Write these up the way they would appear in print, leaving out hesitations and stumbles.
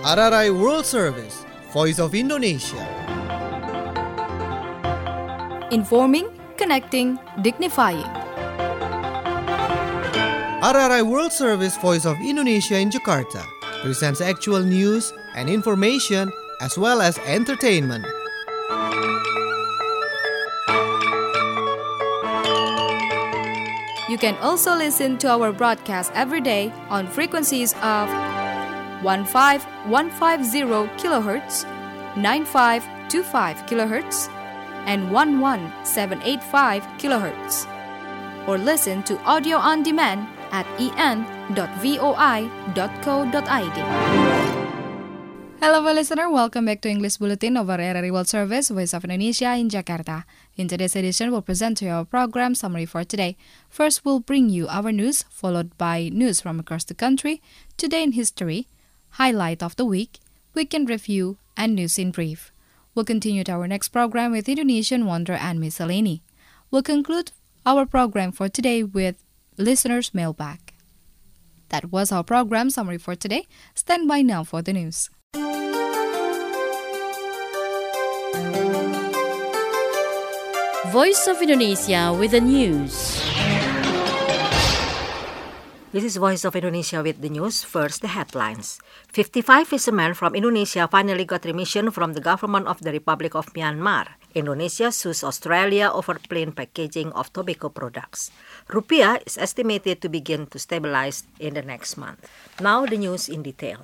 RRI World Service, Voice of Indonesia. Informing, connecting, dignifying. RRI World Service, Voice of Indonesia in Jakarta presents actual news and information as well as entertainment. You can also listen to our broadcast every day on frequencies of 15150 kHz, 9525 kHz, and 11785 kHz. Or listen to audio on demand at en.voi.co.id. Hello, listener. Welcome back to English Bulletin of RRI World Service, Voice of Indonesia in Jakarta. In today's edition, we'll present to you our program summary for today. First, we'll bring you our news, followed by news from across the country, Today in History, Highlight of the Week, Weekend Review, and News in Brief. We'll continue to our next program with Indonesian Wonder and Miscellany. We'll conclude our program for today with Listener's Mailbag. That was our program summary for today. Stand by now for the news. Voice of Indonesia with the news. This is Voice of Indonesia with the news. First, the headlines. 55 fishermen from Indonesia finally got remission from the government of the Republic of Myanmar. Indonesia sues Australia over plain packaging of tobacco products. Rupiah is estimated to begin to stabilize in the next month. Now the news in detail.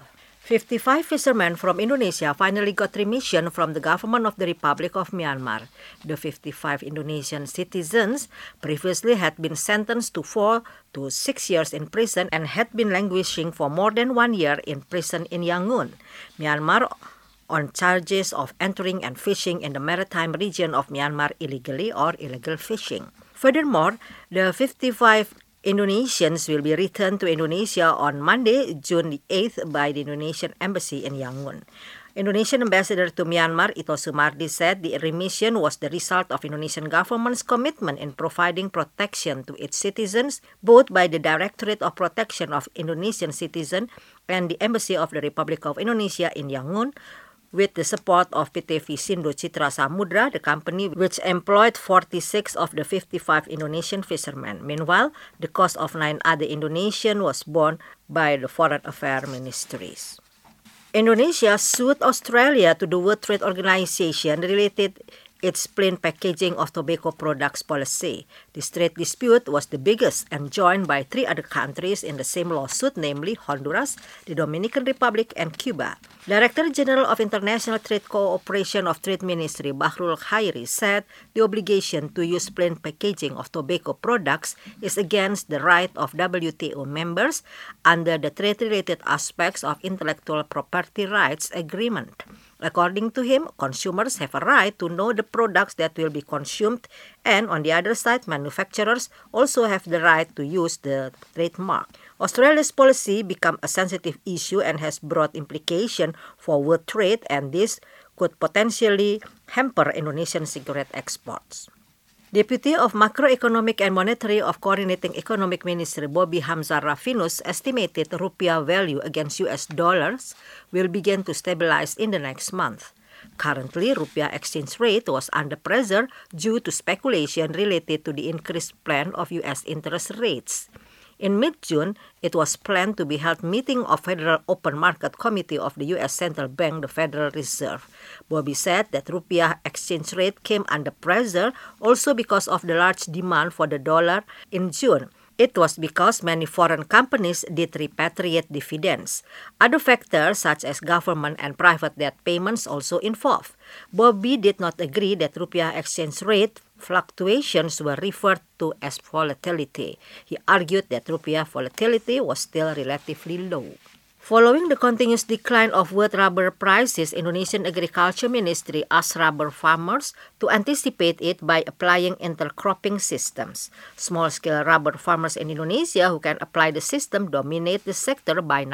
55 fishermen from Indonesia finally got remission from the government of the Republic of Myanmar. The 55 Indonesian citizens previously had been sentenced to 4 to 6 years in prison and had been languishing for more than 1 year in prison in Yangon, Myanmar, on charges of entering and fishing in the maritime region of Myanmar illegally or illegal fishing. Furthermore, the 55 Indonesians will be returned to Indonesia on Monday, June 8th by the Indonesian Embassy in Yangon. Indonesian Ambassador to Myanmar, Ito Sumardi, said the remission was the result of Indonesian government's commitment in providing protection to its citizens, both by the Directorate of Protection of Indonesian Citizens and the Embassy of the Republic of Indonesia in Yangon, with the support of PT Visindo Citra Samudra, the company which employed 46 of the 55 Indonesian fishermen. Meanwhile, the cost of 9 other Indonesians was borne by the Foreign Affairs Ministries. Indonesia sued Australia to the World Trade Organization related its plain packaging of tobacco products policy. This trade dispute was the biggest and joined by 3 other countries in the same lawsuit, namely Honduras, the Dominican Republic, and Cuba. Director General of International Trade Cooperation of Trade Ministry, Bahrul Khairi, said the obligation to use plain packaging of tobacco products is against the right of WTO members under the trade-related aspects of Intellectual Property Rights Agreement. According to him, consumers have a right to know the products that will be consumed, and on the other side, manufacturers also have the right to use the trademark. Australia's policy became a sensitive issue and has broad implications for world trade, and this could potentially hamper Indonesian cigarette exports. Deputy of Macroeconomic and Monetary of Coordinating Economic Ministry Bobby Hamzah Rafinus estimated rupiah value against US dollars will begin to stabilize in the next month. Currently, rupiah exchange rate was under pressure due to speculation related to the increased plan of US interest rates. In mid-June, it was planned to be held meeting of Federal Open Market Committee of the U.S. Central Bank, the Federal Reserve. Bobby said that rupiah exchange rate came under pressure also because of the large demand for the dollar in June. It was because many foreign companies did repatriate dividends. Other factors such as government and private debt payments also involved. Bobby did not agree that rupiah exchange rate fluctuations were referred to as volatility. He argued that rupiah volatility was still relatively low. Following the continuous decline of world rubber prices, Indonesian Agriculture Ministry asked rubber farmers to anticipate it by applying intercropping systems. Small-scale rubber farmers in Indonesia who can apply the system dominate the sector by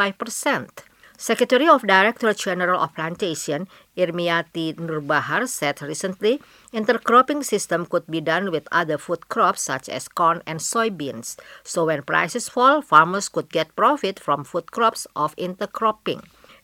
95%. Secretary of Directorate General of Plantation, Irmiati Nurbahar, said recently, intercropping system could be done with other food crops such as corn and soybeans. So when prices fall, farmers could get profit from food crops of intercropping.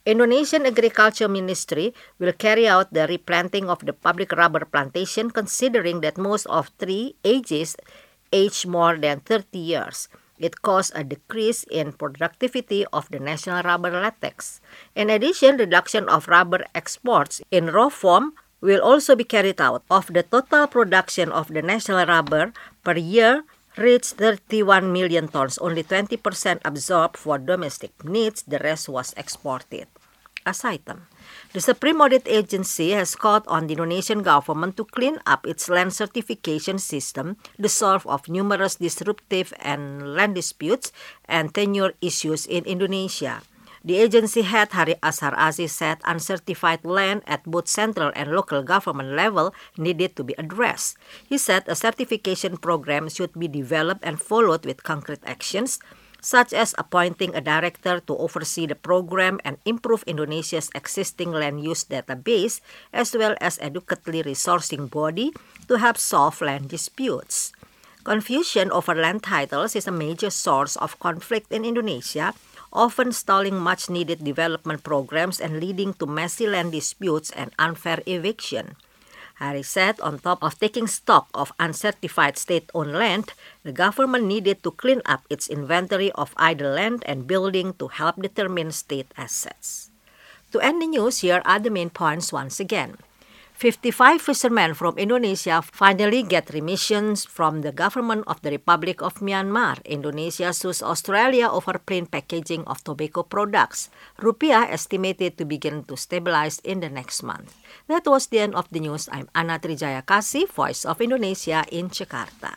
Indonesian Agriculture Ministry will carry out the replanting of the public rubber plantation considering that most of tree age more than 30 years. It caused a decrease in productivity of the national rubber latex. In addition, reduction of rubber exports in raw form will also be carried out. Of the total production of the national rubber per year reached 31 million tons, only 20% absorbed for domestic needs, the rest was exported. As item, the Supreme Audit Agency has called on the Indonesian government to clean up its land certification system, the source of numerous disruptive and land disputes and tenure issues in Indonesia. The agency head Hari Ashar Aziz said uncertified land at both central and local government level needed to be addressed. He said a certification program should be developed and followed with concrete actions, such as appointing a director to oversee the program and improve Indonesia's existing land use database, as well as adequately resourcing body to help solve land disputes. Confusion over land titles is a major source of conflict in Indonesia, often stalling much-needed development programs and leading to messy land disputes and unfair eviction. Hari said on top of taking stock of uncertified state-owned land, the government needed to clean up its inventory of idle land and building to help determine state assets. To end the news, here are the main points once again. 55 fishermen from Indonesia finally get remissions from the government of the Republic of Myanmar. Indonesia sues Australia over plain packaging of tobacco products. Rupiah estimated to begin to stabilize in the next month. That was the end of the news. I'm Ana Trijaya Kasih, Voice of Indonesia in Jakarta.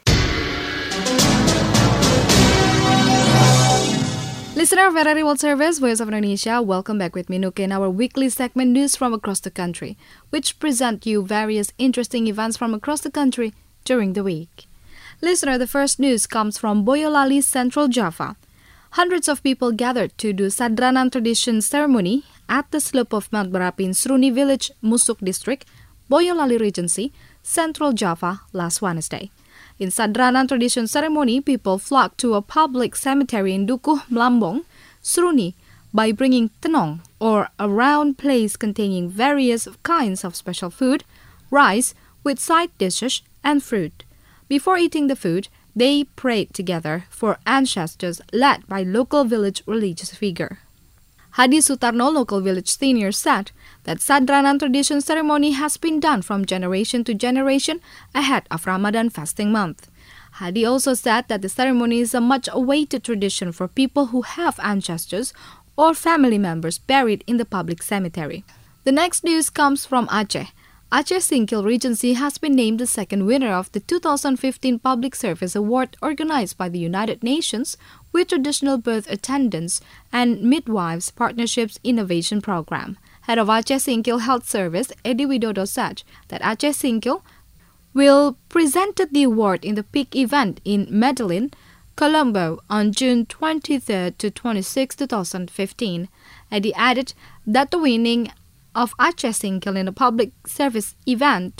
Listener of RRI World Service, Voice of Indonesia, welcome back with me, Nuke, in our weekly segment News from Across the Country, which present you various interesting events from across the country during the week. Listener, the first news comes from Boyolali, Central Java. Hundreds of people gathered to do Sadranan tradition ceremony at the slope of Mount Berapi in Sruni Village, Musuk District, Boyolali Regency, Central Java last Wednesday. In Sadranan tradition ceremony, people flocked to a public cemetery in Dukuh, Mlambong, Sruni, by bringing tenong, or a round place containing various kinds of special food, rice with side dishes, and fruit. Before eating the food, they prayed together for ancestors led by local village religious figure. Hadi Sutarno, local village senior, said that Sadranan tradition ceremony has been done from generation to generation ahead of Ramadan fasting month. Hadi also said that the ceremony is a much-awaited tradition for people who have ancestors or family members buried in the public cemetery. The next news comes from Aceh. Aceh Singkil Regency has been named the second winner of the 2015 Public Service Award organized by the United Nations with Traditional Birth Attendants and Midwives Partnerships Innovation Program. Head of Aceh Singkil Health Service, Edi Widodo, said that Aceh Singkil will present the award in the peak event in Medellin, Colombo on June 23 to 26, 2015. Edi added that the winning of Aceh Singkil in a public service event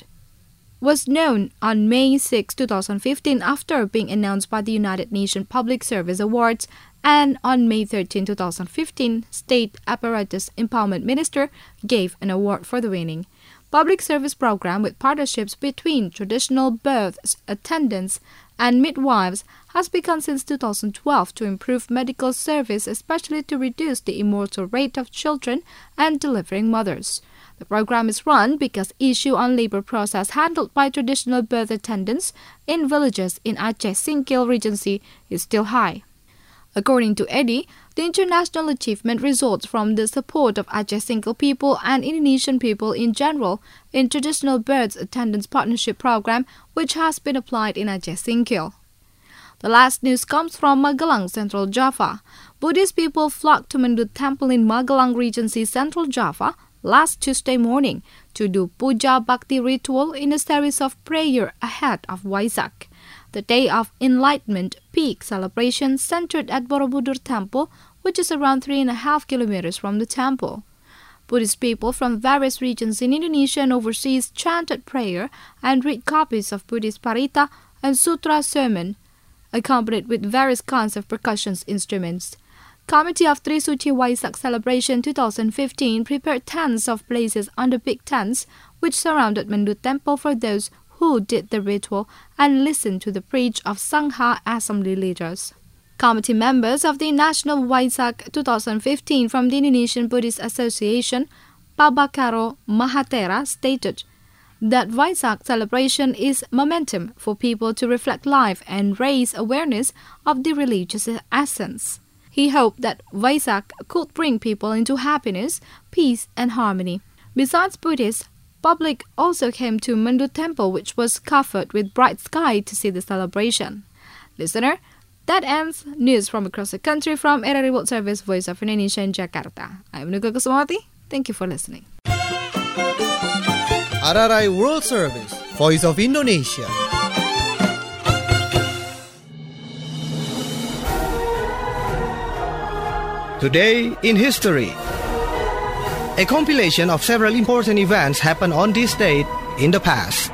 was known on May 6, 2015 after being announced by the United Nations Public Service Awards, and on May 13, 2015, State Apparatus Empowerment Minister gave an award for the winning public service program with partnerships between traditional birth attendants and midwives has begun since 2012 to improve medical service, especially to reduce the immortal rate of children and delivering mothers. The program is run because issue on labor process handled by traditional birth attendants in villages in Aceh Singkil Regency is still high. According to Edi, the international achievement results from the support of Aceh Singkil people and Indonesian people in general in traditional birth attendants partnership program, which has been applied in Aceh Singkil. The last news comes from Magelang, Central Java. Buddhist people flocked to Mendut Temple in Magelang Regency, Central Java, last Tuesday morning to do Puja Bhakti ritual in a series of prayer ahead of Waisak, the Day of Enlightenment peak celebration centered at Borobudur Temple, which is around 3.5 kilometers from the temple. Buddhist people from various regions in Indonesia and overseas chanted prayer and read copies of Buddhist Parita and Sutra sermon, accompanied with various kinds of percussion instruments. Committee of Trisuci Waisak Celebration 2015 prepared tents of places under big tents which surrounded Mendut Temple for those who did the ritual and listened to the preach of Sangha Assembly leaders. Committee members of the National Waisak 2015 from the Indonesian Buddhist Association, Pabakaro Mahatera, stated that Waisak celebration is momentum for people to reflect life and raise awareness of the religious essence. He hoped that Waisak could bring people into happiness, peace and harmony. Besides Buddhists, public also came to Mendut Temple, which was covered with bright sky, to see the celebration. Listener, that ends news from across the country from RRI World Service Voice of Indonesia in Jakarta. I'm Nuka Kusumawati. Thank you for listening. RRI World Service, Voice of Indonesia. Today in History. A compilation of several important events happened on this date in the past.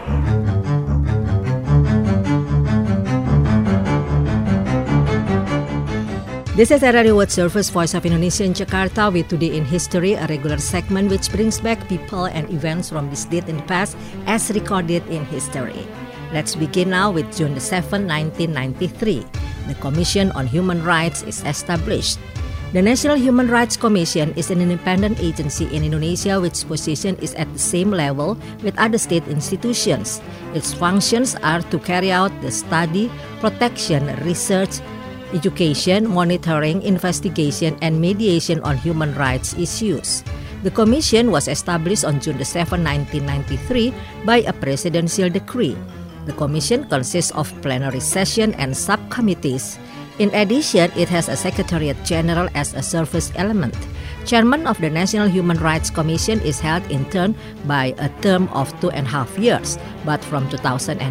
This is RRI World Service Voice of Indonesia in Jakarta with Today in History, a regular segment which brings back people and events from this date in the past as recorded in history. Let's begin now with June 7, 1993. The Commission on Human Rights is established. The National Human Rights Commission is an independent agency in Indonesia which position is at the same level with other state institutions. Its functions are to carry out the study, protection, research, education, monitoring, investigation, and mediation on human rights issues. The Commission was established on June 7, 1993 by a presidential decree. The Commission consists of plenary session and subcommittees. In addition, it has a Secretariat General as a service element. Chairman of the National Human Rights Commission is held in turn by a term of 2.5 years, but from 2013,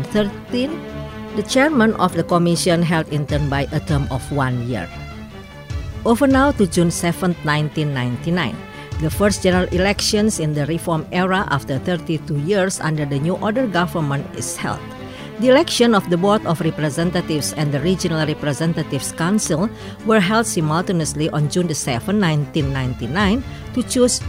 the chairman of the commission held in turn by a term of 1 year. Over now to June 7, 1999. The first general elections in the reform era after 32 years under the New Order government is held. The election of the Board of Representatives and the Regional Representatives Council were held simultaneously on June 7, 1999 to choose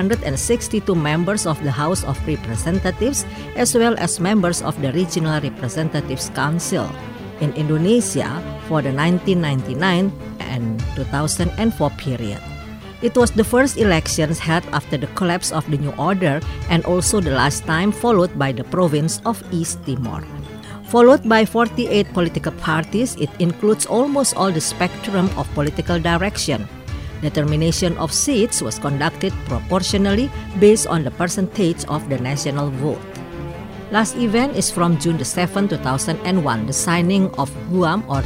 462 members of the House of Representatives as well as members of the Regional Representatives Council in Indonesia for the 1999 and 2004 period. It was the first elections held after the collapse of the New Order and also the last time followed by the province of East Timor. Followed by 48 political parties, it includes almost all the spectrum of political direction. Determination of seats was conducted proportionally based on the percentage of the national vote. Last event is from June 7, 2001, the signing of GUAM or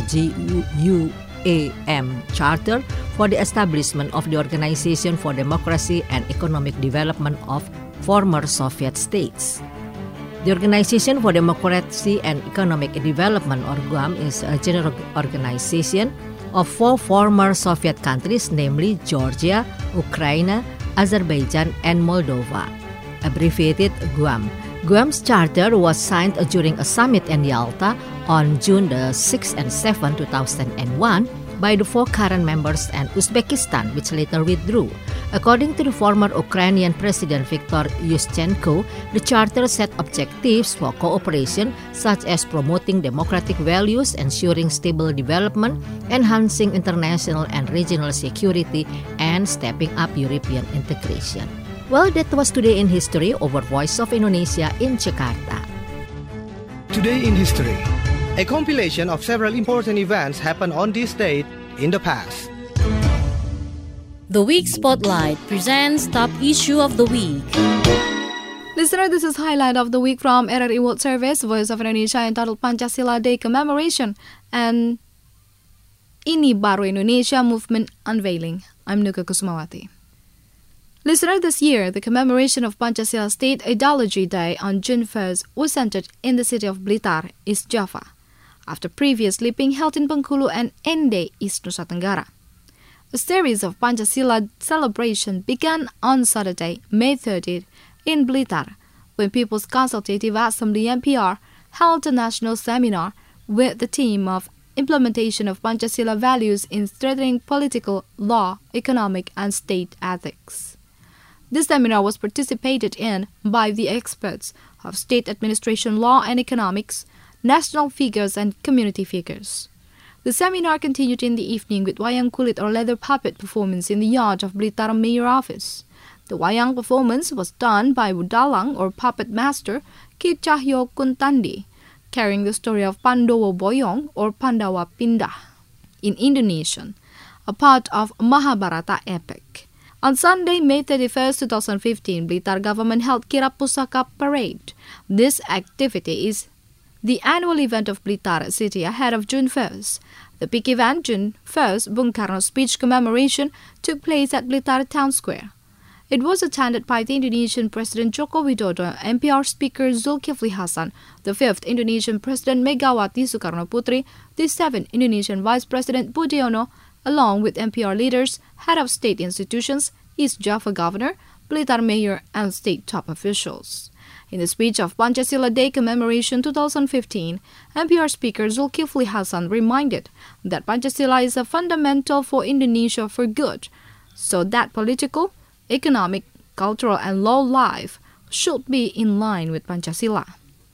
GUAM Charter for the establishment of the Organization for Democracy and Economic Development of Former Soviet States. The Organization for Democracy and Economic Development, or GUAM, is a general organization of 4 former Soviet countries, namely Georgia, Ukraine, Azerbaijan, and Moldova, abbreviated GUAM. GUAM's charter was signed during a summit in Yalta on June 6 and 7, 2001 by the 4 current members and Uzbekistan, which later withdrew. According to the former Ukrainian President Viktor Yushchenko, the charter set objectives for cooperation such as promoting democratic values, ensuring stable development, enhancing international and regional security, and stepping up European integration. Well, that was Today in History over Voice of Indonesia in Jakarta. Today in History. A compilation of several important events happened on this date in the past. The Week Spotlight presents Top Issue of the Week. Listener, this is Highlight of the Week from RRI World Service, Voice of Indonesia, entitled Pancasila Day Commemoration and Ini Baru Indonesia Movement Unveiling. I'm Nuka Kusumawati. Listener, this year, the commemoration of Pancasila State Ideology Day on June 1st was centered in the city of Blitar, East Java, after previously being held in Bengkulu and Ende, East Nusa Tenggara. A series of Pancasila celebration began on Saturday, May 30th, in Blitar, when People's Consultative Assembly (MPR) held a national seminar with the theme of implementation of Pancasila values in strengthening political, law, economic, and state ethics. This seminar was participated in by the experts of state administration, law and economics, national figures, and community figures. The seminar continued in the evening with wayang kulit or leather puppet performance in the yard of Blitar Mayor Office. The wayang performance was done by Budalang or puppet master Ki Cahyo Kuntandi, carrying the story of Pandowo Boyong or Pandawa Pindah in Indonesian, a part of Mahabharata epic. On Sunday, May 31, 2015, Blitar government held Kirap Pusaka Parade. This activity is the annual event of Blitar City ahead of June 1st. The peak event, June 1st, Bung Karno's speech commemoration, took place at Blitar Town Square. It was attended by the Indonesian President Joko Widodo, MPR Speaker Zulkifli Hasan, the 5th Indonesian President Megawati Soekarno Putri, the 7th Indonesian Vice President Budiono, along with MPR leaders, head of state institutions, East Java Governor, Blitar Mayor, and state top officials. In the speech of Pancasila Day Commemoration 2015, MPR Speaker Zulkifli Hasan reminded that Pancasila is a fundamental for Indonesia for good, so that political, economic, cultural, and law life should be in line with Pancasila.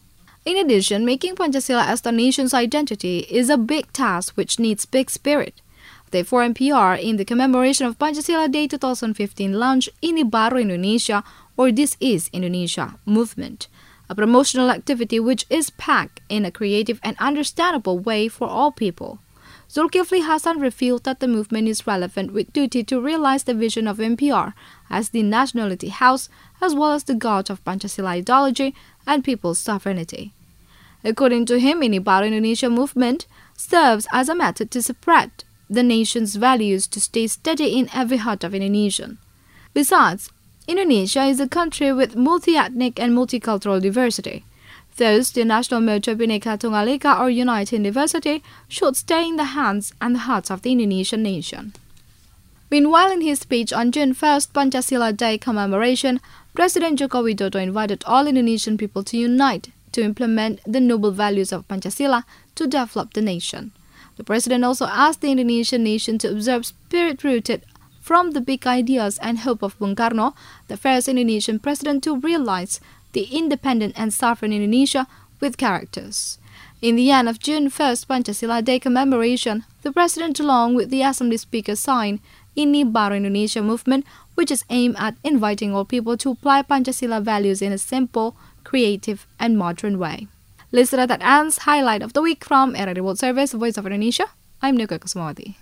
In addition, making Pancasila as the nation's identity is a big task which needs big spirit. Therefore, MPR, in the commemoration of Pancasila Day 2015, launched Ini Baru Indonesia, or This Is Indonesia movement, a promotional activity which is packed in a creative and understandable way for all people. Zulkifli Hasan revealed that the movement is relevant with duty to realize the vision of MPR as the nationality house, as well as the god of Pancasila ideology and people's sovereignty. According to him, Ini Baru Indonesia movement serves as a method to spread the nation's values to stay steady in every heart of Indonesian. Besides, Indonesia is a country with multi-ethnic and multicultural diversity. Thus, the national motto Bhinneka Tunggal Ika, or Unite in Diversity, should stay in the hands and the hearts of the Indonesian nation. Meanwhile, in his speech on June 1st, Pancasila Day commemoration, President Joko Widodo invited all Indonesian people to unite to implement the noble values of Pancasila to develop the nation. The president also asked the Indonesian nation to observe spirit rooted from the big ideas and hope of Bung Karno, the first Indonesian president to realize the independent and sovereign Indonesia with characters. In the end of June 1st Pancasila Day commemoration, the president along with the assembly speaker signed Ini Baru Indonesia movement, which is aimed at inviting all people to apply Pancasila values in a simple, creative, and modern way. Listener, that ends Highlight of the Week from RRI World Service, Voice of Indonesia. I'm Nuka Kusmawati.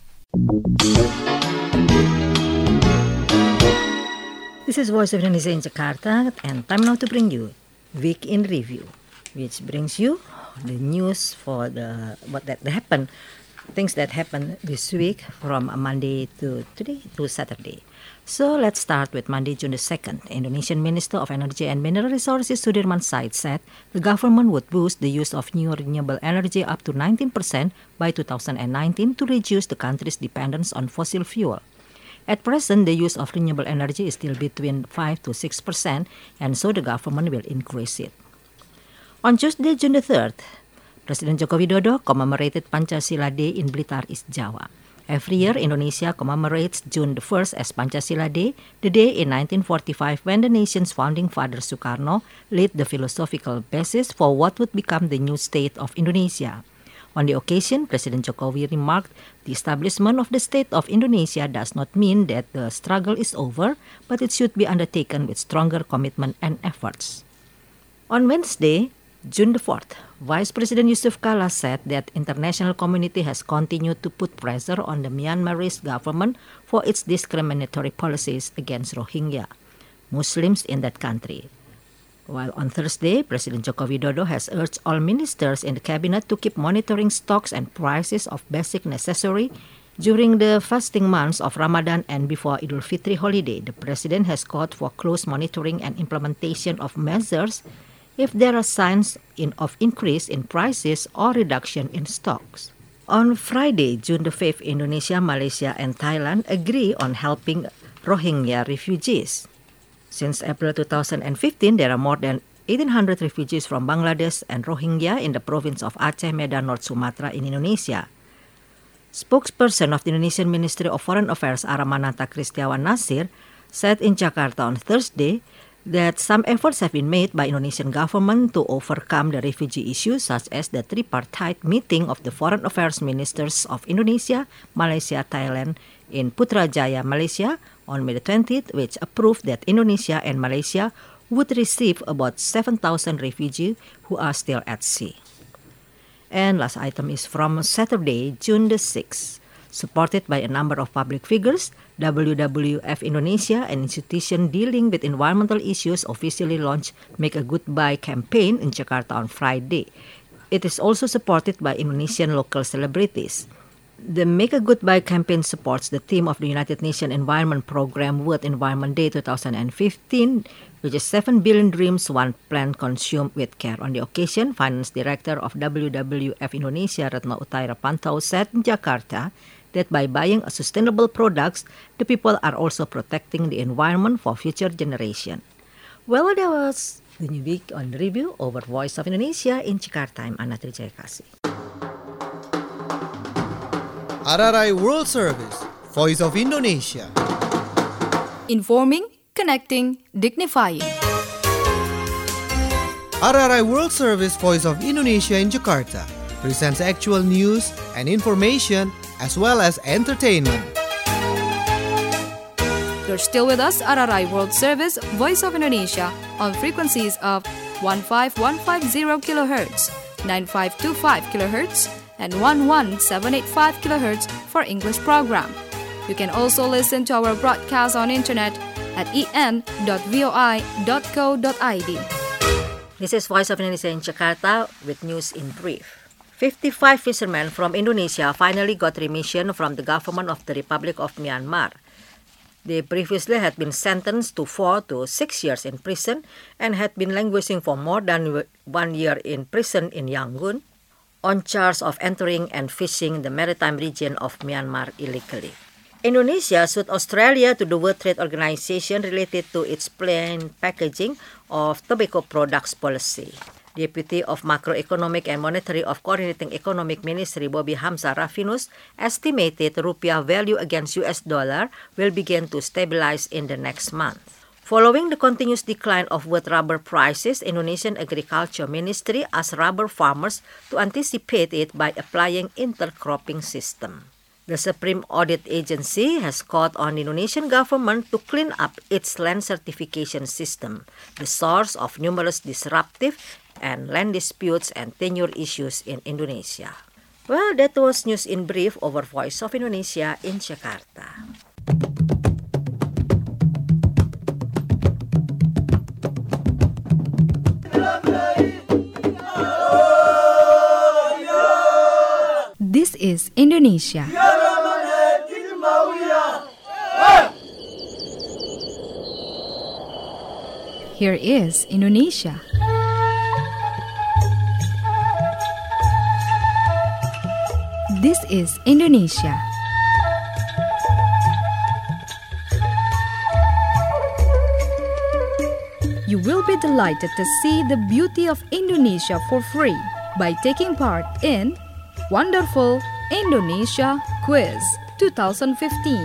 This is Voice of Indonesia in Jakarta, and time now to bring you Week in Review, which brings you the news for things that happened this week from Monday to today to Saturday. So let's start with Monday, June the 2nd. Indonesian Minister of Energy and Mineral Resources Sudirman Said said the government would boost the use of new renewable energy up to 19% by 2019 to reduce the country's dependence on fossil fuel. At present, the use of renewable energy is still between 5 to 6%, and so the government will increase it. On Tuesday, June the 3rd, President Joko Widodo commemorated Pancasila Day in Blitar, East Java. Every year, Indonesia commemorates June the 1st as Pancasila Day, the day in 1945 when the nation's founding father Sukarno laid the philosophical basis for what would become the new state of Indonesia. On the occasion, President Jokowi remarked, the establishment of the state of Indonesia does not mean that the struggle is over, but it should be undertaken with stronger commitment and efforts. On Wednesday, June the 4th, Vice President Yusuf Kala said that international community has continued to put pressure on the Myanmarese government for its discriminatory policies against Rohingya, Muslims in that country. While on Thursday, President Joko Widodo has urged all ministers in the cabinet to keep monitoring stocks and prices of basic necessary during the fasting months of Ramadan and before Idul Fitri holiday. The president has called for close monitoring and implementation of measures if there are signs of increase in prices or reduction in stocks. On Friday, June the 5th, Indonesia, Malaysia, and Thailand agree on helping Rohingya refugees. Since April 2015, there are more than 1,800 refugees from Bangladesh and Rohingya in the province of Aceh, Medan, North Sumatra in Indonesia. Spokesperson of the Indonesian Ministry of Foreign Affairs Aramanata Kristiawan Nasir said in Jakarta on Thursday that some efforts have been made by Indonesian government to overcome the refugee issue, such as the tripartite meeting of the Foreign Affairs Ministers of Indonesia, Malaysia, Thailand in Putrajaya, Malaysia on May 20th, which approved that Indonesia and Malaysia would receive about 7,000 refugees who are still at sea. And last item is from Saturday, June the 6th. Supported by a number of public figures, WWF Indonesia, an institution dealing with environmental issues, officially launched Make a Goodbye campaign in Jakarta on Friday. It is also supported by Indonesian local celebrities. The Make a Goodbye campaign supports the theme of the United Nations Environment Programme World Environment Day 2015, which is 7 billion dreams, one plant consumed with care. On the occasion, Finance Director of WWF Indonesia, Retno Utaira Pantau, said in Jakarta that by buying sustainable products, the people are also protecting the environment for future generations. Well, that was the new week on the review over Voice of Indonesia in Jakarta. I'm Anna Trijayakasi. RRI World Service, Voice of Indonesia. Informing, connecting, dignifying. RRI World Service, Voice of Indonesia in Jakarta presents actual news and information as well as entertainment. You're still with us, RRI World Service, Voice of Indonesia, on frequencies of 15150 kHz, 9525 kHz, and 11785 kHz for English program. You can also listen to our broadcast on internet at en.voi.co.id. This is Voice of Indonesia in Jakarta with news in brief. 55 fishermen from Indonesia finally got remission from the government of the Republic of Myanmar. They previously had been sentenced to 4 to 6 years in prison and had been languishing for more than 1 year in prison in Yangon on charge of entering and fishing the maritime region of Myanmar illegally. Indonesia sued Australia to the World Trade Organization related to its plain packaging of tobacco products policy. Deputy of Macroeconomic and Monetary of Coordinating Economic Ministry Bobby Hamzah Rafinus estimated rupiah value against US dollar will begin to stabilize in the next month. Following the continuous decline of wood rubber prices, Indonesian Agriculture Ministry asked rubber farmers to anticipate it by applying intercropping system. The Supreme Audit Agency has called on the Indonesian government to clean up its land certification system, the source of numerous disruptive and land disputes and tenure issues in Indonesia. Well, that was news in brief over Voice of Indonesia in Jakarta. This is Indonesia. Here is Indonesia. This is Indonesia. You will be delighted to see the beauty of Indonesia for free by taking part in Wonderful Indonesia Quiz 2015.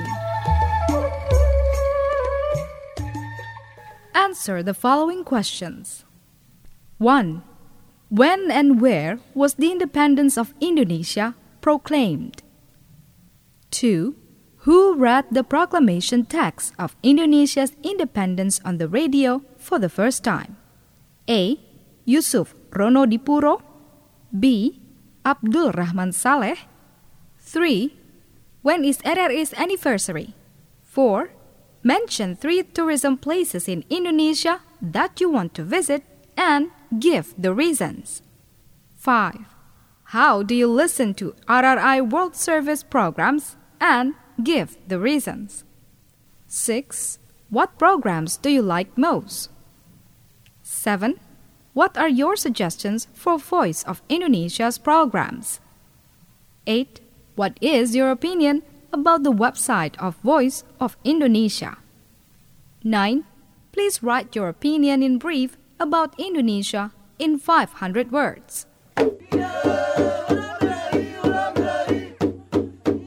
Answer the following questions. 1. When and where was the independence of Indonesia proclaimed? 2. Who read the proclamation text of Indonesia's independence on the radio for the first time? A. Yusuf Ronodipuro. B. Abdul Rahman Saleh. 3. When is RRI's anniversary? 4. Mention 3 tourism places in Indonesia that you want to visit and give the reasons. 5. How do you listen to RRI World Service programs and give the reasons? 6. What programs do you like most? 7. What are your suggestions for Voice of Indonesia's programs? 8. What is your opinion about the website of Voice of Indonesia? 9. Please write your opinion in brief about Indonesia in 500 words.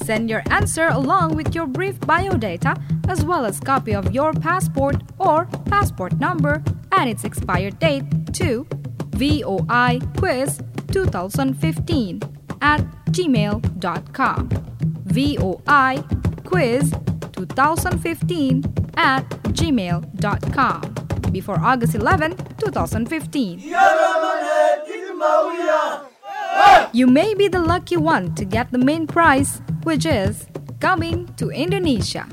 Send your answer along with your brief biodata as well as copy of your passport or passport number and its expired date to voiquiz2015@gmail.com. voiquiz2015@gmail.com before August 11, 2015. You may be the lucky one to get the main prize, which is coming to Indonesia.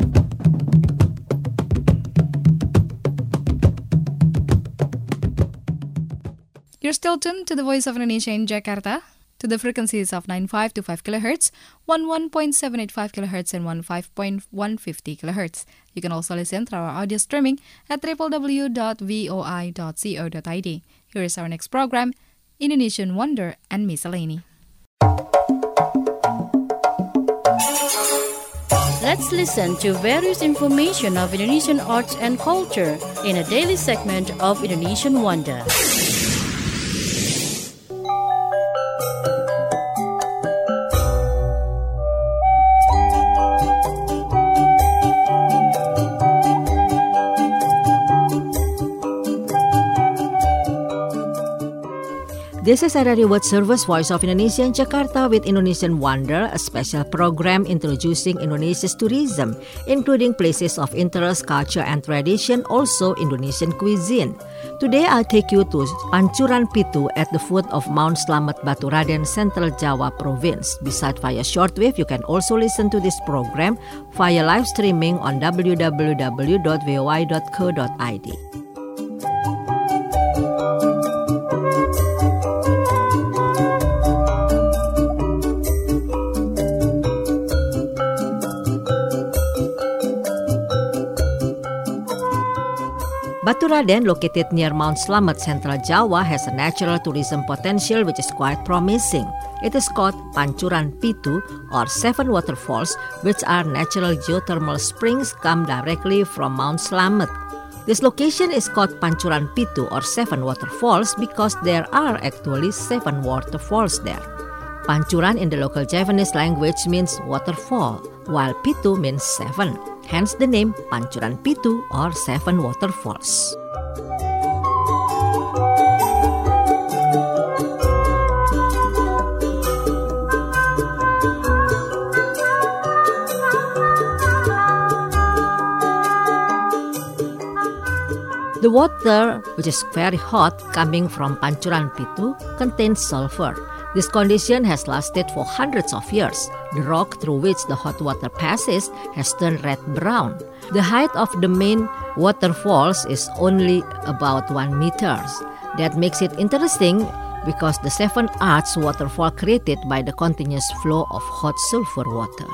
You're still tuned to the Voice of Indonesia in Jakarta, to the frequencies of 9525 kHz, 11.785 kHz, and 15.150 kHz. You can also listen through our audio streaming at www.voi.co.id. Here is our next program, Indonesian Wonder and Miscellany. Let's listen to various information of Indonesian arts and culture in a daily segment of Indonesian Wonder. This is RRI World Service Voice of Indonesia in Jakarta with Indonesian Wonder, a special program introducing Indonesia's tourism, including places of interest, culture and tradition, also Indonesian cuisine. Today I'll take you to Pancuran Pitu at the foot of Mount Slamet Baturaden, Central Java Province. Besides via shortwave, you can also listen to this program via live streaming on www.voi.co.id. Baturaden, located near Mount Slamet, Central Java, has a natural tourism potential which is quite promising. It is called Pancuran Pitu, or seven waterfalls, which are natural geothermal springs come directly from Mount Slamet. This location is called Pancuran Pitu, or seven waterfalls, because there are actually seven waterfalls there. Pancuran in the local Javanese language means waterfall, while Pitu means seven. Hence the name Pancuran Pitu, or seven waterfalls. The water, which is very hot coming from Pancuran Pitu, contains sulfur. This condition has lasted for hundreds of years. The rock through which the hot water passes has turned red-brown. The height of the main waterfalls is only about 1 meter. That makes it interesting because the seven arch waterfall created by the continuous flow of hot sulfur water.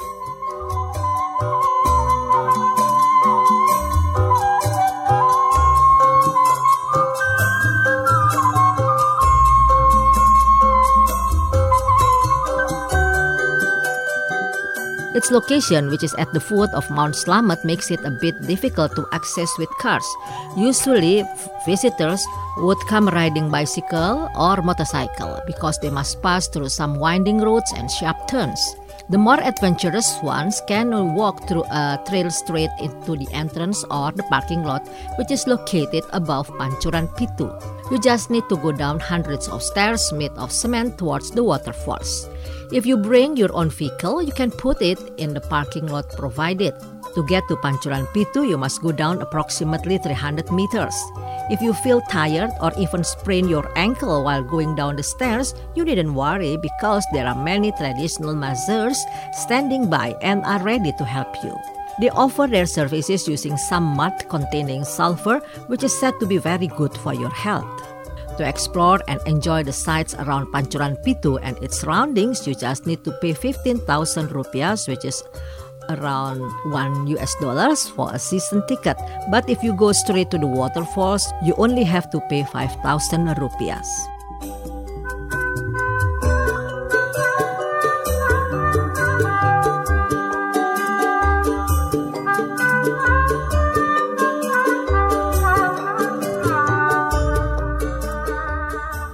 Its location, which is at the foot of Mount Slamet, makes it a bit difficult to access with cars. Usually, visitors would come riding bicycle or motorcycle because they must pass through some winding roads and sharp turns. The more adventurous ones can walk through a trail straight into the entrance or the parking lot, which is located above Pancuran Pitu. You just need to go down hundreds of stairs made of cement towards the waterfalls. If you bring your own vehicle, you can put it in the parking lot provided. To get to Pancuran Pitu, you must go down approximately 300 meters. If you feel tired or even sprain your ankle while going down the stairs, you needn't worry because there are many traditional mazers standing by and are ready to help you. They offer their services using some mud containing sulfur, which is said to be very good for your health. To explore and enjoy the sights around Pancuran Pitu and its surroundings, you just need to pay 15,000 rupiahs, which is around $1 for a season ticket. But if you go straight to the waterfalls, you only have to pay 5,000 rupiahs.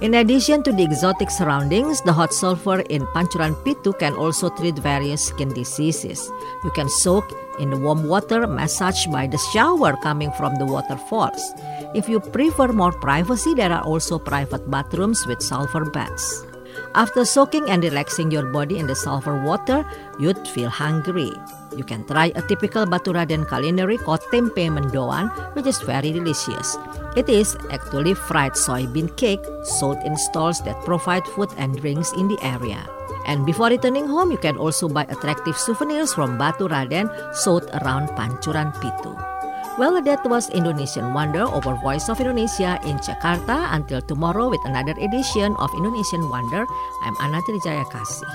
In addition to the exotic surroundings, the hot sulfur in Pancuran Pitu can also treat various skin diseases. You can soak in the warm water massaged by the shower coming from the waterfalls. If you prefer more privacy, there are also private bathrooms with sulfur baths. After soaking and relaxing your body in the sulfur water, you'd feel hungry. You can try a typical Baturaden culinary called tempe mendoan, which is very delicious. It is actually fried soybean cake sold in stalls that provide food and drinks in the area. And before returning home, you can also buy attractive souvenirs from Baturaden sold around Pancuran Pitu. Well, that was Indonesian Wonder over Voice of Indonesia in Jakarta. Until tomorrow with another edition of Indonesian Wonder, I'm Ana Trijaya Kasih.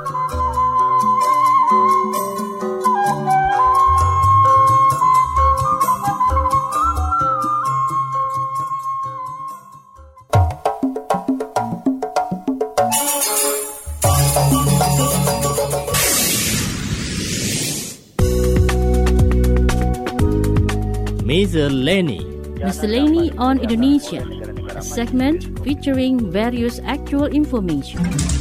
Miscellany on Indonesia, a segment featuring various actual information.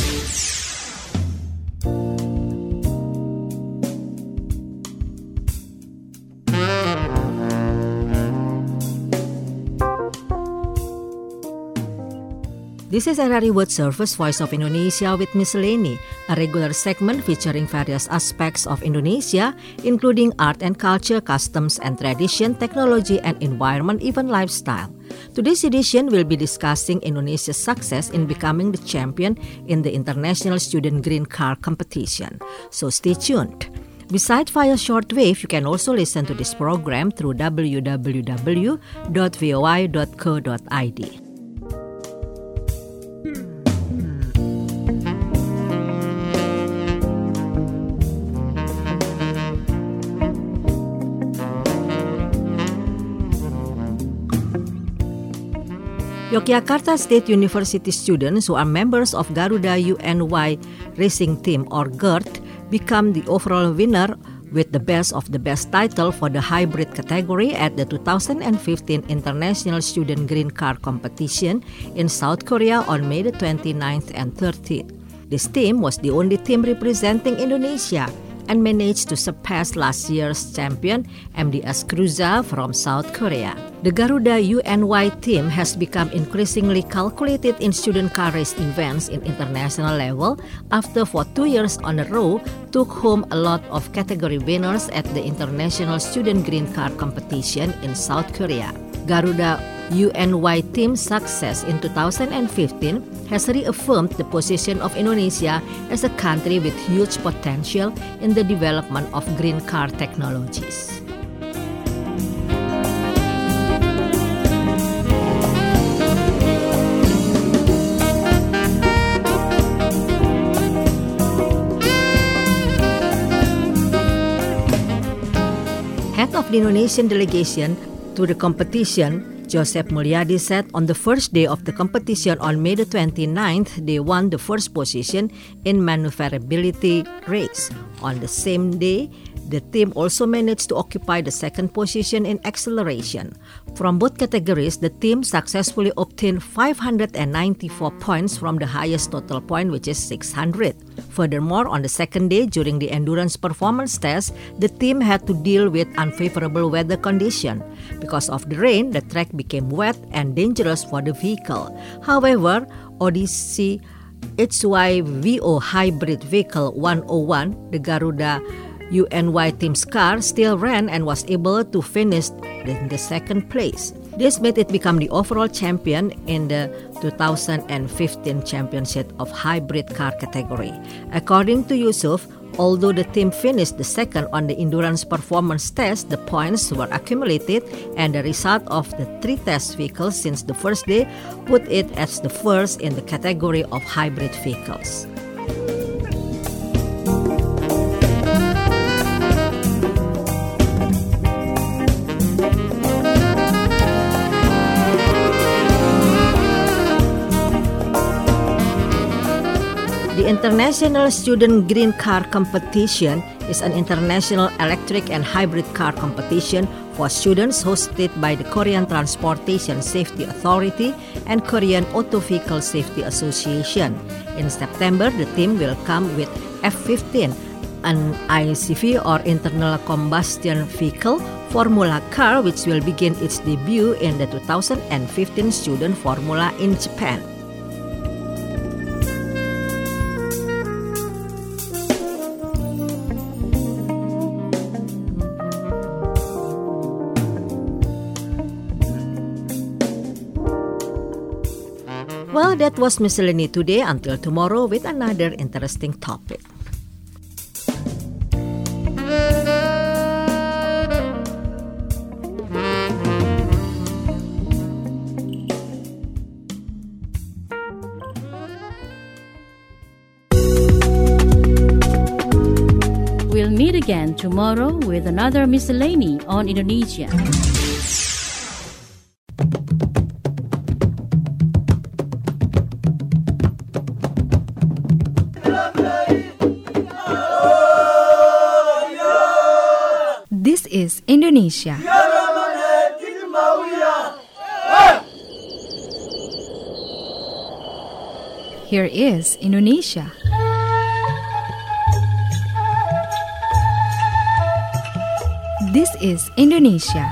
This is RRI World Service, Voice of Indonesia with Miscellany, a regular segment featuring various aspects of Indonesia, including art and culture, customs and tradition, technology and environment, even lifestyle. Today's edition will be discussing Indonesia's success in becoming the champion in the International Student Green Car Competition. So stay tuned. Besides via shortwave, you can also listen to this program through www.voi.co.id. Yogyakarta State University students who are members of Garuda UNY Racing Team or GERT become the overall winner with the Best of the Best title for the hybrid category at the 2015 International Student Green Car Competition in South Korea on May the 29th and 30th. This team was the only team representing Indonesia and managed to surpass last year's champion, MDS Cruza from South Korea. The Garuda UNY team has become increasingly calculated in student car race events in international level after for 2 years on a row took home a lot of category winners at the International Student Green Car Competition in South Korea. Garuda UNY team's success in 2015 has reaffirmed the position of Indonesia as a country with huge potential in the development of green car technologies. Head of the Indonesian delegation to the competition, Joseph Mulyadi said on the first day of the competition on May the 29th, they won the first position in maneuverability race. On the same day, the team also managed to occupy the second position in acceleration. From both categories, the team successfully obtained 594 points from the highest total point, which is 600. Furthermore, on the second day, during the endurance performance test, the team had to deal with unfavorable weather conditions. Because of the rain, the track became wet and dangerous for the vehicle. However, Odyssey HYVO Hybrid Vehicle 101, the Garuda UNY team's car, still ran and was able to finish in the second place. This made it become the overall champion in the 2015 championship of hybrid car category. According to Yusuf, although the team finished the second on the endurance performance test, the points were accumulated and the result of the 3 test vehicles since the first day put it as the first in the category of hybrid vehicles. The International Student Green Car Competition is an international electric and hybrid car competition for students hosted by the Korean Transportation Safety Authority and Korean Auto Vehicle Safety Association. In September, the team will come with F-15, an ICV or internal combustion vehicle Formula car, which will begin its debut in the 2015 Student Formula in Japan. Well, that was Miscellany today. Until tomorrow with another interesting topic. We'll meet again tomorrow with another Miscellany on Indonesia. This is Indonesia. Here is Indonesia. This is Indonesia.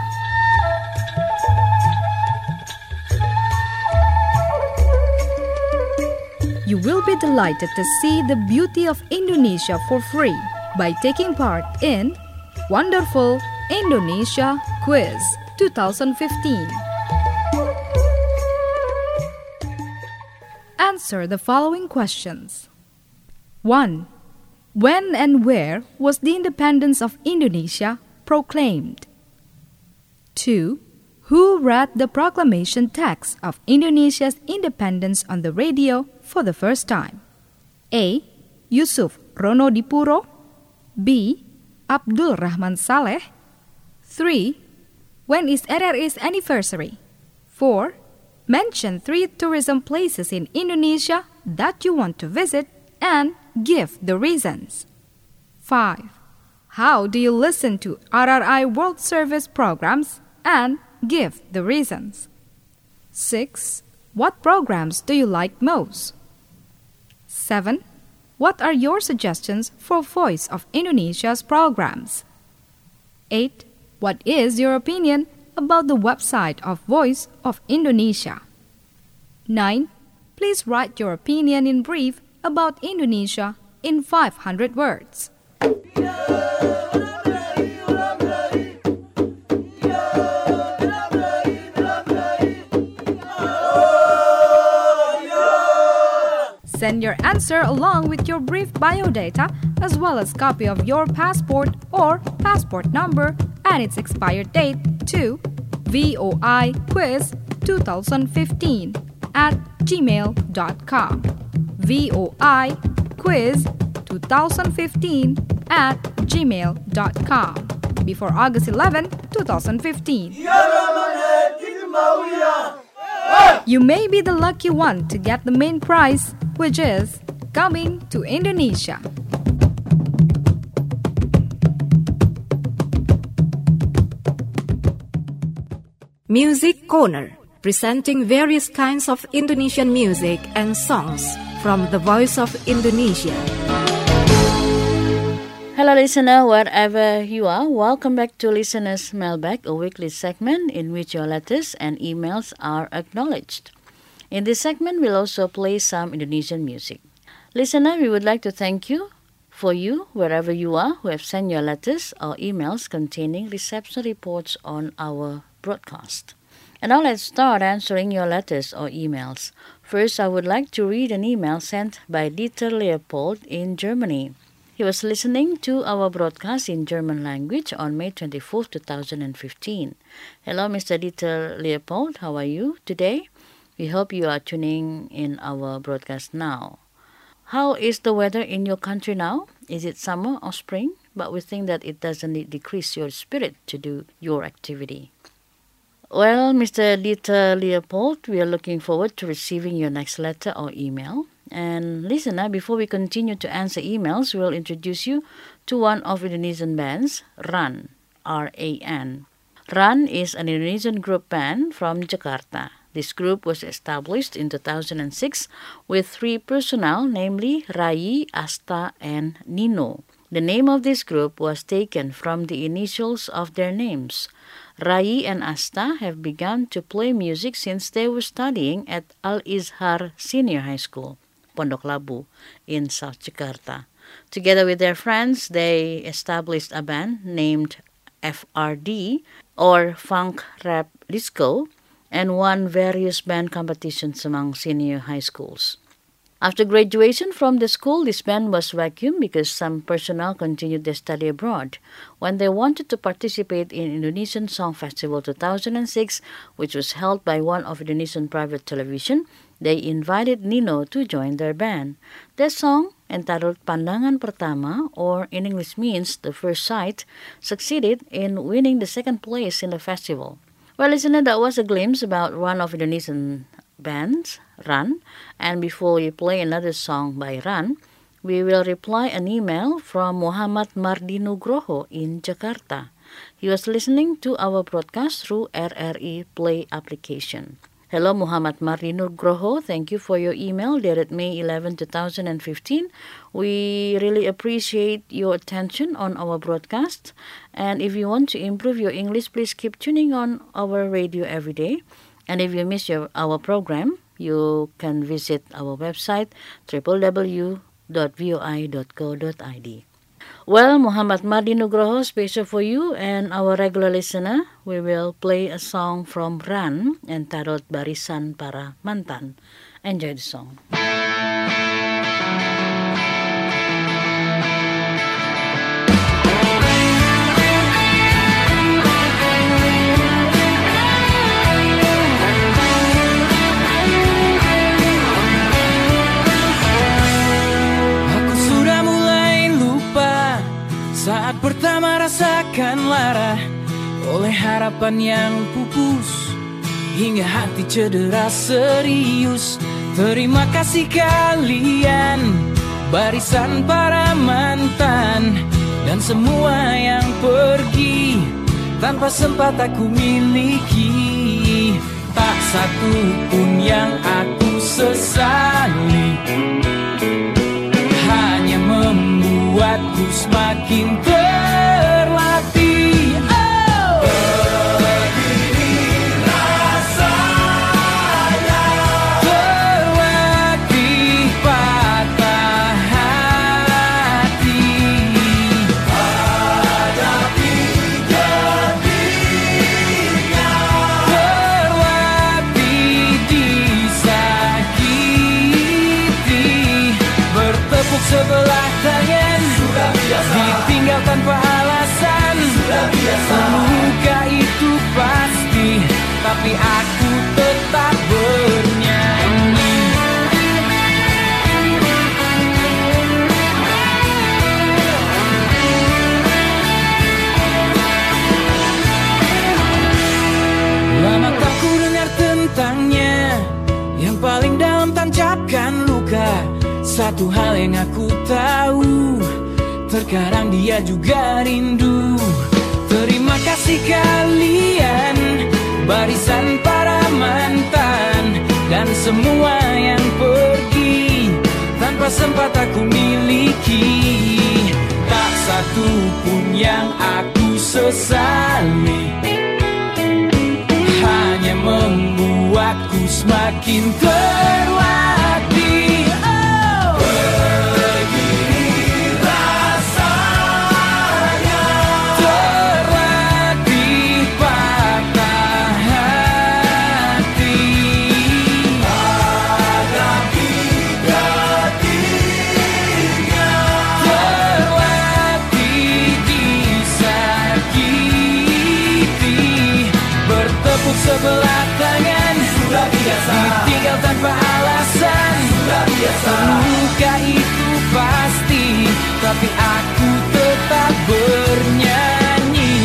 You will be delighted to see the beauty of Indonesia for free by taking part in Wonderful Indonesia Quiz 2015. Answer the following questions. 1. When and where was the independence of Indonesia proclaimed? 2. Who read the proclamation text of Indonesia's independence on the radio for the first time? A. Yusuf Ronodipuro. B. Abdul Rahman Saleh. 3. When is RRI's anniversary? 4. Mention 3 tourism places in Indonesia that you want to visit and give the reasons. 5. How do you listen to RRI World Service programs and give the reasons? 6. What programs do you like most? 7. What are your suggestions for Voice of Indonesia's programs? 8. What is your opinion about the website of Voice of Indonesia? 9. Please write your opinion in brief about Indonesia in 500 words. Send your answer along with your brief biodata as well as copy of your passport or passport number and its expired date to voiquiz2015@gmail.com. voiquiz2015@gmail.com before August 11, 2015. You may be the lucky one to get the main prize, which is coming to Indonesia. Music Corner, presenting various kinds of Indonesian music and songs from the Voice of Indonesia. Hello listener, wherever you are, welcome back to Listener's Mailbag, a weekly segment in which your letters and emails are acknowledged. In this segment, we'll also play some Indonesian music. Listener, we would like to thank you for you, wherever you are, who have sent your letters or emails containing reception reports on our broadcast. And now let's start answering your letters or emails. First, I would like to read an email sent by Dieter Leopold in Germany. He was listening to our broadcast in German language on May 24, 2015. Hello, Mr. Dieter Leopold. How are you today? We hope you are tuning in our broadcast now. How is the weather in your country now? Is it summer or spring? But we think that it doesn't decrease your spirit to do your activity. Well, Mr. Dieter Leopold, we are looking forward to receiving your next letter or email. And listener, before we continue to answer emails, we'll introduce you to one of Indonesian bands, RAN, R-A-N. RAN is an Indonesian group band from Jakarta. This group was established in 2006 with 3 personnel, namely Rai, Asta, and Nino. The name of this group was taken from the initials of their names. Rai and Asta have begun to play music since they were studying at Al-Izhar Senior High School, Pondok Labu, in South Jakarta. Together with their friends, they established a band named FRD, or Funk Rap Disco, and won various band competitions among senior high schools. After graduation from the school, this band was vacuumed because some personnel continued their study abroad. When they wanted to participate in Indonesian Song Festival 2006, which was held by one of Indonesian private television, they invited Nino to join their band. Their song, entitled Pandangan Pertama, or in English means The First Sight, succeeded in winning the second place in the festival. Well, listener, that was a glimpse about one of Indonesian bands, RAN. And before we play another song by RAN, we will reply an email from Muhammad Mardi Nugroho in Jakarta. He was listening to our broadcast through RRI Play application. Hello, Muhammad Mardi Nugroho. Thank you for your email dated May 11, 2015. We really appreciate your attention on our broadcast. And if you want to improve your English, please keep tuning on our radio every day. And if you miss our program, you can visit our website www.voi.co.id. Well, Muhammad Mardi Nugroho, special for you and our regular listener, we will play a song from RAN entitled Barisan Para Mantan. Enjoy the song. Saat pertama rasakan lara oleh harapan yang pupus, hingga hati cedera serius. Terima kasih kalian, barisan para mantan, dan semua yang pergi tanpa sempat aku miliki. Tak satu pun yang aku sesali, hanya membuatku semakin terlatih. Oh, begini rasanya, terlatih patah hati, hadapi jadinya, terlatih disakiti, bertepuk sebelah tangan, ditinggal tanpa alasan. Luka itu pasti, tapi aku tetap bernyanyi. Lama tak ku dengar tentangnya, yang paling dalam tancapkan luka. Satu hal yang aku tahu, terkadang dia juga rindu. Terima kasih kalian, barisan para mantan, dan semua yang pergi tanpa sempat aku miliki. Tak satu pun yang aku sesali, hanya membuatku semakin terlatih. Sebelah tangan, sudah biasa, ditinggal tanpa alasan, sudah biasa. Terluka itu pasti, tapi aku tetap bernyanyi.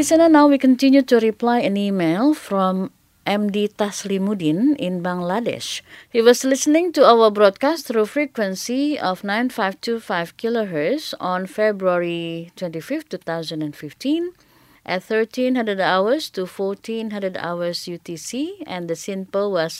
Listener, now we continue to reply an email from MD Taslimuddin in Bangladesh. He was listening to our broadcast through frequency of 9525 kHz on February 25, 2015 at 1300 hours to 1400 hours UTC, and the SINPO was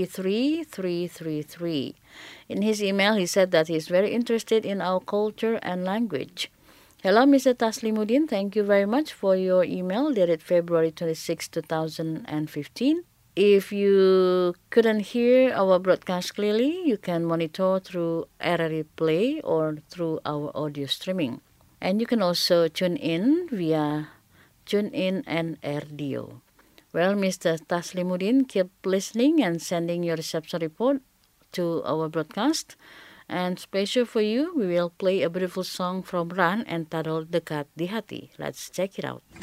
33333. In his email, he said that he is very interested in our culture and language. Hello, Mr. Taslimuddin. Thank you very much for your email dated February 26, 2015. If you couldn't hear our broadcast clearly, you can monitor through RRI Play or through our audio streaming. And you can also tune in via TuneIn and RDO. Well, Mr. Taslimuddin, keep listening and sending your reception report to our broadcast. And special for you, we will play a beautiful song from Ran entitled Dekat di Hati. Let's check it out.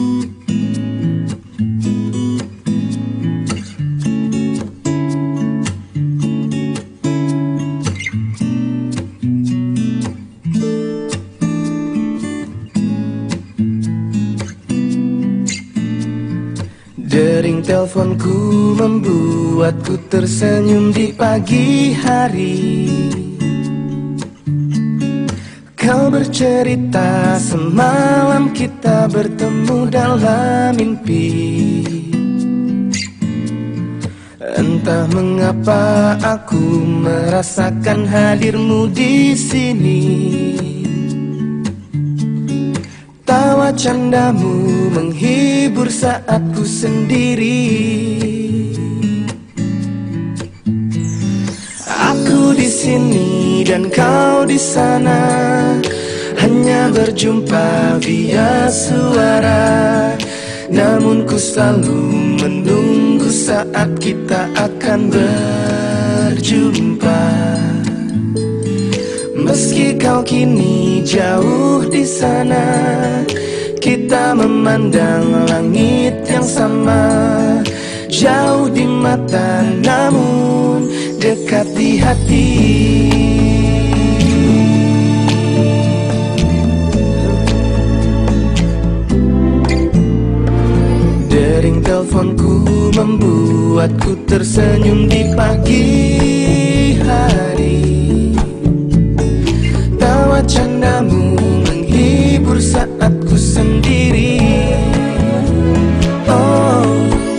Dering teleponku membuatku tersenyum di pagi hari. Kau bercerita semalam kita bertemu dalam mimpi. Entah mengapa aku merasakan hadirmu di sini. Tawa candamu menghibur saat ku sendiri. Aku di sini dan kau di sana, hanya berjumpa via suara. Namun ku selalu menunggu saat kita akan berjumpa. Meski kau kini jauh di sana, kita memandang langit yang sama. Jauh di mata namun dekat di hati. Dering teleponku membuatku tersenyum di pagi hari. Tawa candamu menghibur saat ku sendiri. Oh,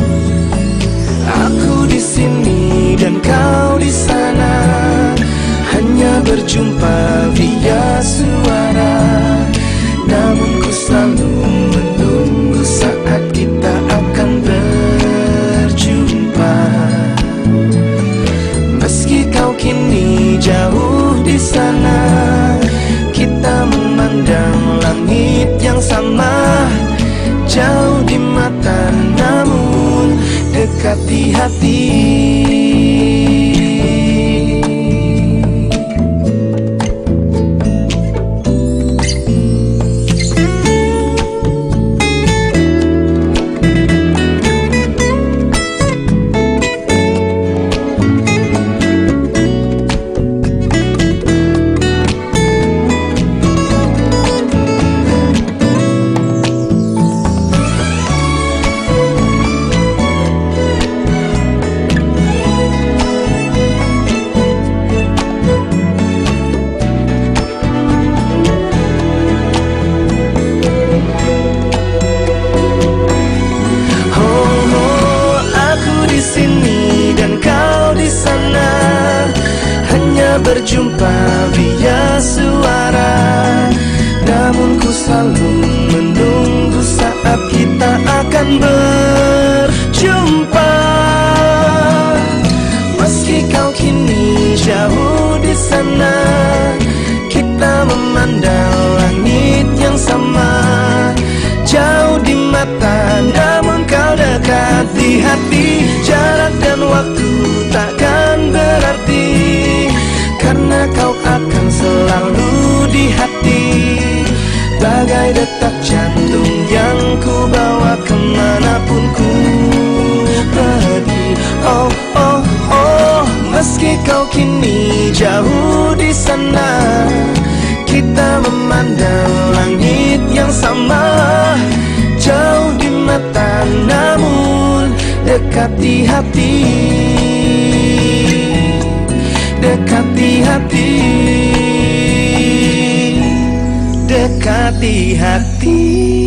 aku di sini dan kau di sana, hanya berjumpa via suara. Namun ku selalu menunggu saat kita akan berjumpa. Meski kau kini jauh di sana, kita memandang langit yang sama. Jauh di mata namun dekat di hati. Berjumpa via suara. Namun ku selalu menunggu saat kita akan berjumpa. Meski kau kini jauh di sana, kita memandang langit yang sama. Jauh di mata namun kau dekat di hati. Jarak dan waktu takkan berarti, karena kau akan selalu di hati. Bagai detak jantung yang ku bawa kemanapun ku pergi. Oh, oh, oh, meski kau kini jauh di sana, kita memandang langit yang sama. Jauh dekati hati, dekati hati, dekati hati.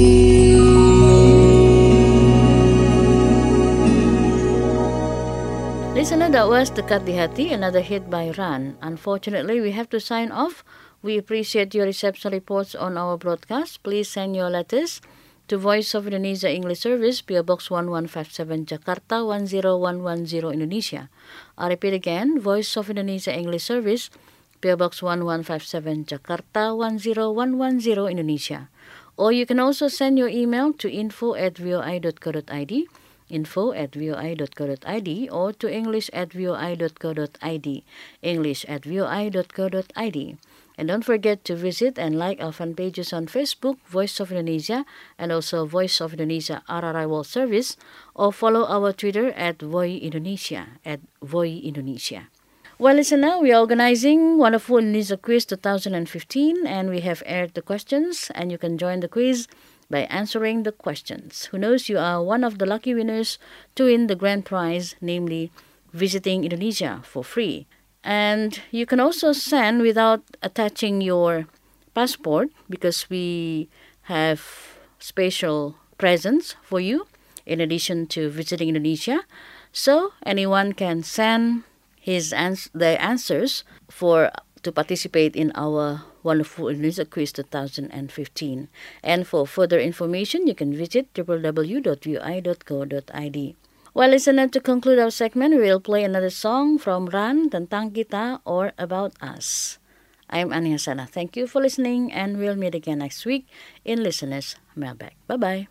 Listener, that was Dekati Hati, another hit by Ran. Unfortunately, we have to sign off. We appreciate your reception reports on our broadcast. Please send your letters to Voice of Indonesia English Service, PO Box 1157 Jakarta 10110 Indonesia. I repeat again, Voice of Indonesia English Service, PO Box 1157 Jakarta 10110 Indonesia. Or you can also send your email to info@voi.co.id, info@voi.co.id, or to english@voi.co.id, english@voi.co.id. And don't forget to visit and like our fan pages on Facebook, Voice of Indonesia, and also Voice of Indonesia RRI World Service, or follow our Twitter @Voi Indonesia, @Voi Indonesia. Well, listener, we are organizing Wonderful Indonesia Quiz 2015, and we have aired the questions, and you can join the quiz by answering the questions. Who knows, you are one of the lucky winners to win the grand prize, namely visiting Indonesia for free. And you can also send without attaching your passport, because we have special presents for you in addition to visiting Indonesia. So anyone can send their answers to participate in our Wonderful Indonesia Quiz 2015. And for further information, you can visit www.voi.co.id. Well, listener, to conclude our segment, we will play another song from Ran, Tentang Kita, or About Us. I'm Ania Sana. Thank you for listening, and we'll meet again next week in Listeners Mailbag. Bye-bye.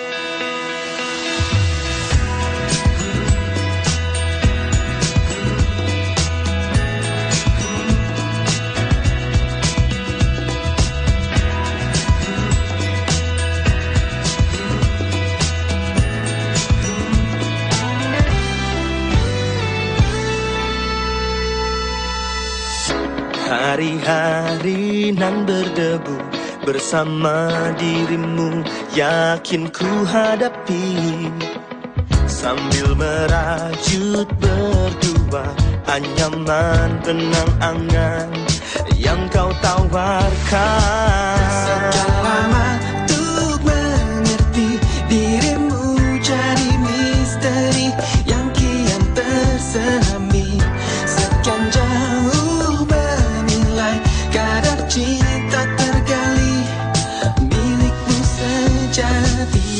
Hari-hari nan berdebu bersama dirimu, yakin ku hadapi. Sambil merajut berdua, anyaman benang angan yang kau tawarkan. Segala untuk mengerti dirimu jadi misteri yang kian terselami. Sekian jauh kadar cinta tergali milikmu sejati.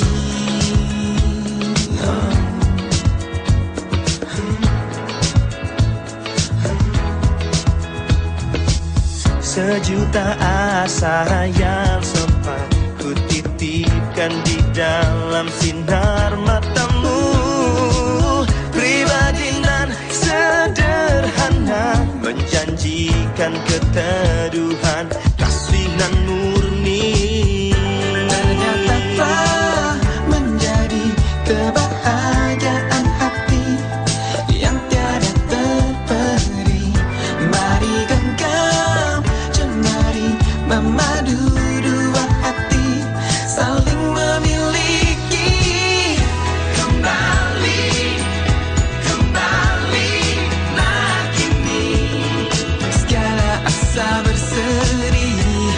Sejuta asa yang sempat ku titipkan di dalam sinar matamu. Pribadi nan sederhana, menjanjikan keteduhan, kasih nan murni. Ternyata telah menjadi kebahagiaan hati yang tiada terperi. Mari genggam jemari memadu dua hati, saling memiliki. Kembali nak kini segala asa berseri.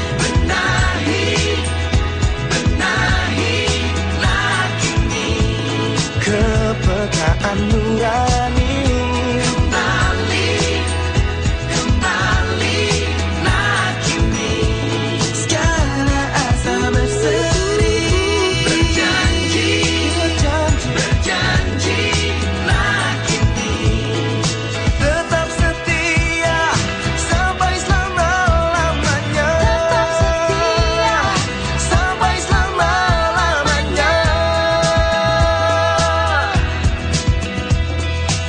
Benahi nak kini kepekaan nurani. Kembali nak kini segala asa berseri. Berjanji nak kini tetap setia sampai selama-lamanya. Sampai selama-lamanya.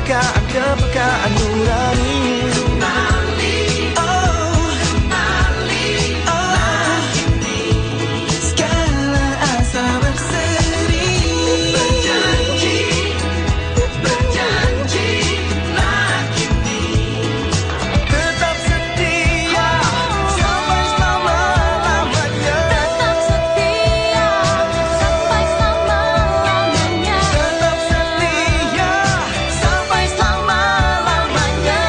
kepekaan nurani. Segala asa berseri. Berjanji lah kini tetap setia sampai selama-lamanya. Tetap setia sampai selama-lamanya. Tetap setia sampai selama-lamanya.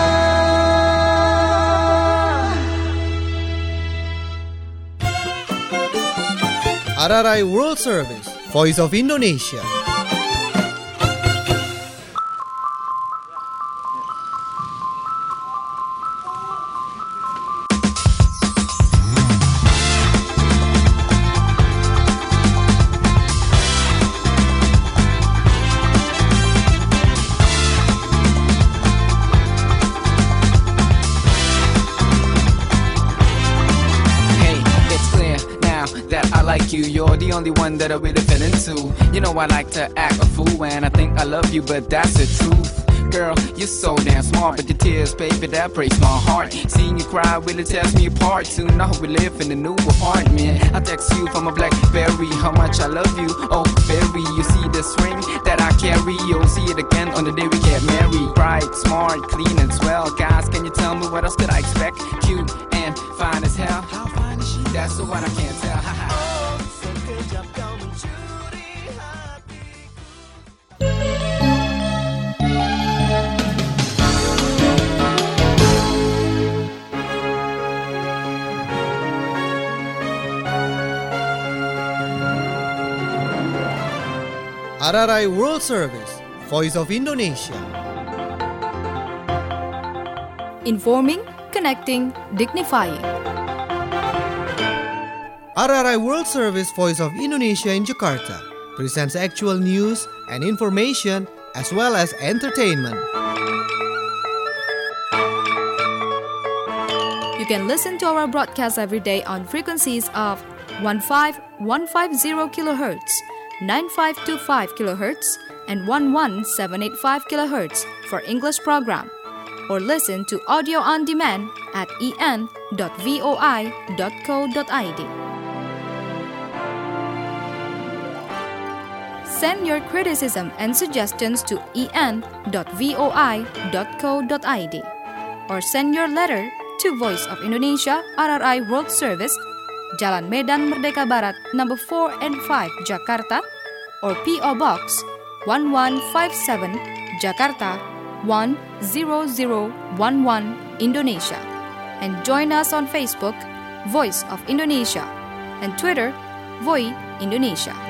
RRI World Service, Voice of Indonesia. Hey, it's clear now that I like you. You're the only one that I really fell into. You know I like to act a fool when I think I love you, but that's the truth. Girl, you're so damn smart, but your tears, baby, that breaks my heart. Seeing you cry really tears me apart. Soon I hope we live in a new apartment. I text you from a BlackBerry how much I love you. Oh, very, you see this ring that I carry. You'll see it again on the day we get married. Bright, smart, clean and swell. Guys, can you tell me what else could I expect? Cute and fine as hell. How fine is she? That's the one I can't tell. Oh, sekejap kau mencuri hatiku. RRI World Service, Voice of Indonesia. Informing, connecting, dignifying. RRI World Service, Voice of Indonesia in Jakarta presents actual news and information as well as entertainment. You can listen to our broadcast every day on frequencies of 15150 kHz, 9525 kHz, and 11785 kHz for English program, or listen to audio on demand at en.voi.co.id. Send your criticism and suggestions to en.voi.co.id, or send your letter to Voice of Indonesia RRI World Service, Jalan Medan Merdeka Barat, number 4 and 5, Jakarta, or P.O. Box 1157, Jakarta 10011, Indonesia. And join us on Facebook, Voice of Indonesia, and Twitter, Voi Indonesia.